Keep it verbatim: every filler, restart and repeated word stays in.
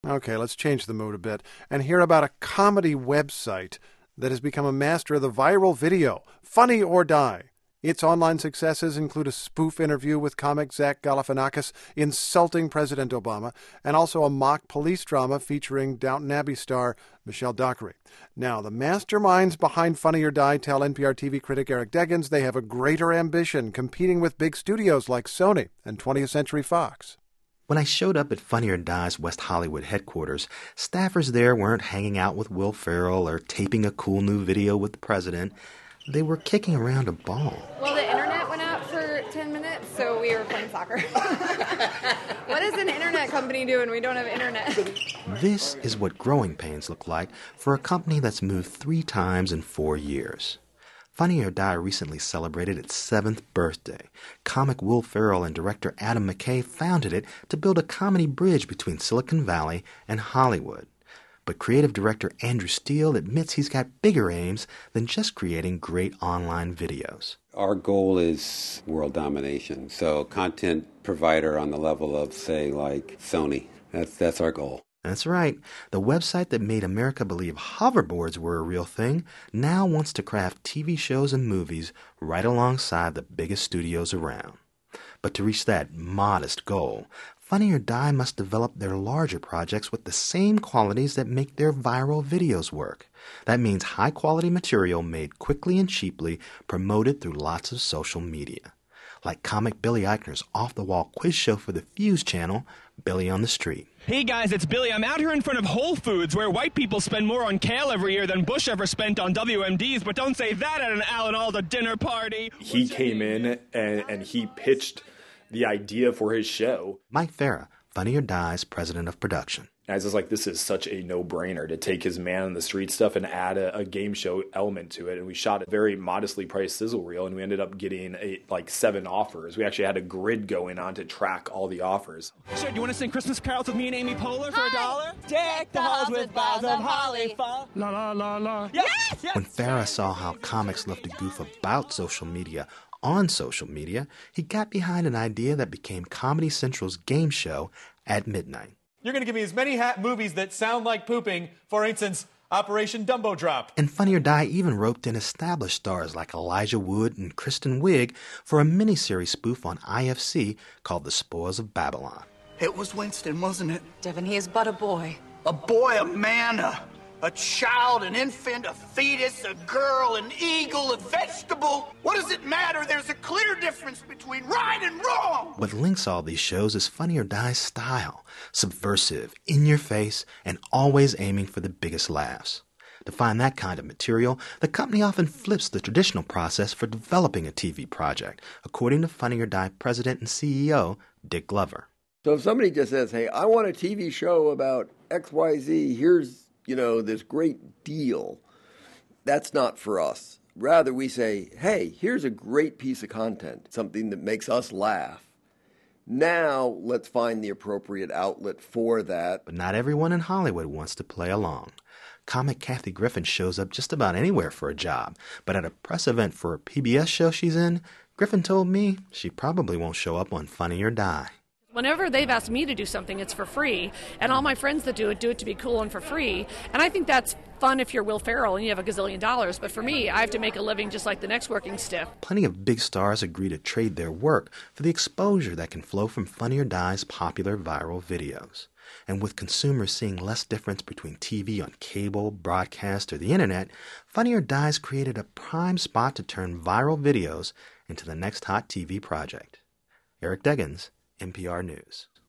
Okay, let's change the mood a bit and hear about a comedy website that has become a master of the viral video, Funny or Die. Its online successes include a spoof interview with comic Zach Galifianakis insulting President Obama, and also a mock police drama featuring Downton Abbey star Michelle Dockery. Now, the masterminds behind Funny or Die tell N P R T V critic Eric Deggans they have a greater ambition, competing with big studios like Sony and twentieth Century Fox. When I showed up at Funny or Die's West Hollywood headquarters, staffers there weren't hanging out with Will Ferrell or taping a cool new video with the president. They were kicking around a ball. Well, the internet went out for ten minutes, so we were playing soccer. What does an internet company do when we don't have internet? This is what growing pains look like for a company that's moved three times in four years. Funny or Die recently celebrated its seventh birthday. Comic Will Ferrell and director Adam McKay founded it to build a comedy bridge between Silicon Valley and Hollywood. But creative director Andrew Steele admits he's got bigger aims than just creating great online videos. Our goal is world domination, so content provider on the level of, say, like Sony. That's that's our goal. That's right. The website that made America believe hoverboards were a real thing now wants to craft T V shows and movies right alongside the biggest studios around. But to reach that modest goal, Funny or Die must develop their larger projects with the same qualities that make their viral videos work. That means high-quality material made quickly and cheaply, promoted through lots of social media. Like comic Billy Eichner's off-the-wall quiz show for the Fuse channel, Billy on the Street. Hey guys, it's Billy. I'm out here in front of Whole Foods, where white people spend more on kale every year than Bush ever spent on W M Ds, but don't say that at an Alan Alda dinner party. He came in and, and he pitched the idea for his show. Mike Farah, Funny or Die's president of production. I was just like, this is such a no-brainer to take his man on the street stuff and add a, a game show element to it. And we shot a very modestly priced sizzle reel, and we ended up getting a, like seven offers. We actually had a grid going on to track all the offers. Sure, do you want to sing Christmas carols with me and Amy Poehler for a dollar? Deck the halls with boughs of holly fall. La la la la. Yes! Yes! When Farah saw how comics love to goof about social media on social media, he got behind an idea that became Comedy Central's game show at midnight. You're going to give me as many ha- movies that sound like pooping, for instance, Operation Dumbo Drop. And Funny or Die even roped in established stars like Elijah Wood and Kristen Wiig for a miniseries spoof on I F C called The Spoils of Babylon. It was Winston, wasn't it? Devin, he is but a boy. A boy, a man, a, a child, an infant, a fetus, a girl, an eagle, a vegetable. What does it matter? There's a clear difference between right and wrong. What links all these shows is Funny or Die's style. Subversive, in your face, and always aiming for the biggest laughs. To find that kind of material, the company often flips the traditional process for developing a T V project, according to Funny or Die president and C E O Dick Glover. So if somebody just says, hey, I want a T V show about X Y Z, here's, you know, this great deal, that's not for us. Rather, we say, hey, here's a great piece of content, something that makes us laugh. Now, let's find the appropriate outlet for that. But not everyone in Hollywood wants to play along. Comic Kathy Griffin shows up just about anywhere for a job, but at a press event for a P B S show she's in, Griffin told me she probably won't show up on Funny or Die. Whenever they've asked me to do something, it's for free, and all my friends that do it do it to be cool and for free, and I think that's fun if you're Will Ferrell and you have a gazillion dollars, but for me, I have to make a living just like the next working stiff. Plenty of big stars agree to trade their work for the exposure that can flow from Funny or Die's popular viral videos. And with consumers seeing less difference between T V on cable, broadcast, or the internet, Funny or Die's created a prime spot to turn viral videos into the next hot T V project. Eric Deggans, N P R News.